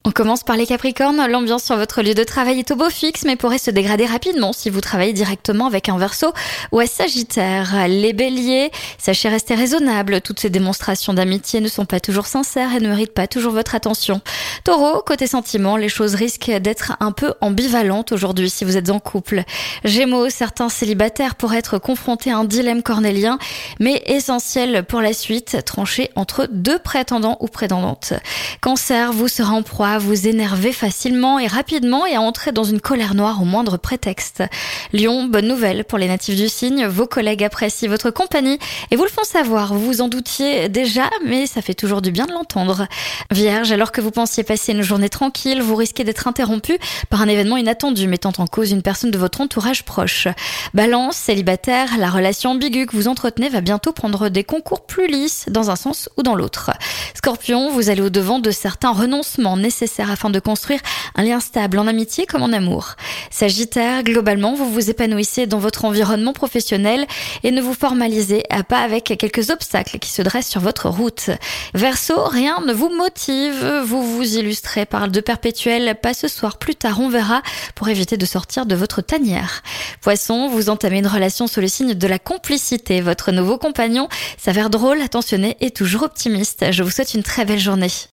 On commence par les Capricornes. L'ambiance sur votre lieu de travail est au beau fixe, mais pourrait se dégrader rapidement si vous travaillez directement avec un Verseau ou un Sagittaire. Les Béliers, sachez rester raisonnable. Toutes ces démonstrations d'amitié ne sont pas toujours sincères et ne méritent pas toujours votre attention. Taureau, côté sentiment, les choses risquent d'être un peu ambivalentes aujourd'hui si vous êtes en couple. Gémeaux, certains célibataires pourraient être confrontés à un dilemme cornélien, mais essentiel pour la suite, tranché entre deux prétendants ou prétendantes. Cancer, vous serez en proie à vous énerver facilement et rapidement et à entrer dans une colère noire au moindre prétexte. Lion, bonne nouvelle pour les natifs du signe, vos collègues apprécient votre compagnie et vous le font savoir, vous vous en doutiez déjà, mais ça fait toujours du bien de l'entendre. Vierge, alors que vous pensiez passer une journée tranquille, vous risquez d'être interrompu par un événement inattendu mettant en cause une personne de votre entourage proche. Balance, célibataire, la relation ambiguë que vous entretenez va bientôt prendre des concours plus lisses dans un sens ou dans l'autre. Scorpion, vous allez au-devant de certains renoncements nécessaires afin de construire un lien stable en amitié comme en amour. Sagittaire, globalement, vous vous épanouissez dans votre environnement professionnel et ne vous formalisez pas avec quelques obstacles qui se dressent sur votre route. Verseau, rien ne vous motive, vous vous illustrez par de perpétuels « pas ce soir, plus tard on verra » pour éviter de sortir de votre tanière. Poisson, vous entamez une relation sous le signe de la complicité. Votre nouveau compagnon s'avère drôle, attentionné et toujours optimiste. Je vous souhaite une très belle journée.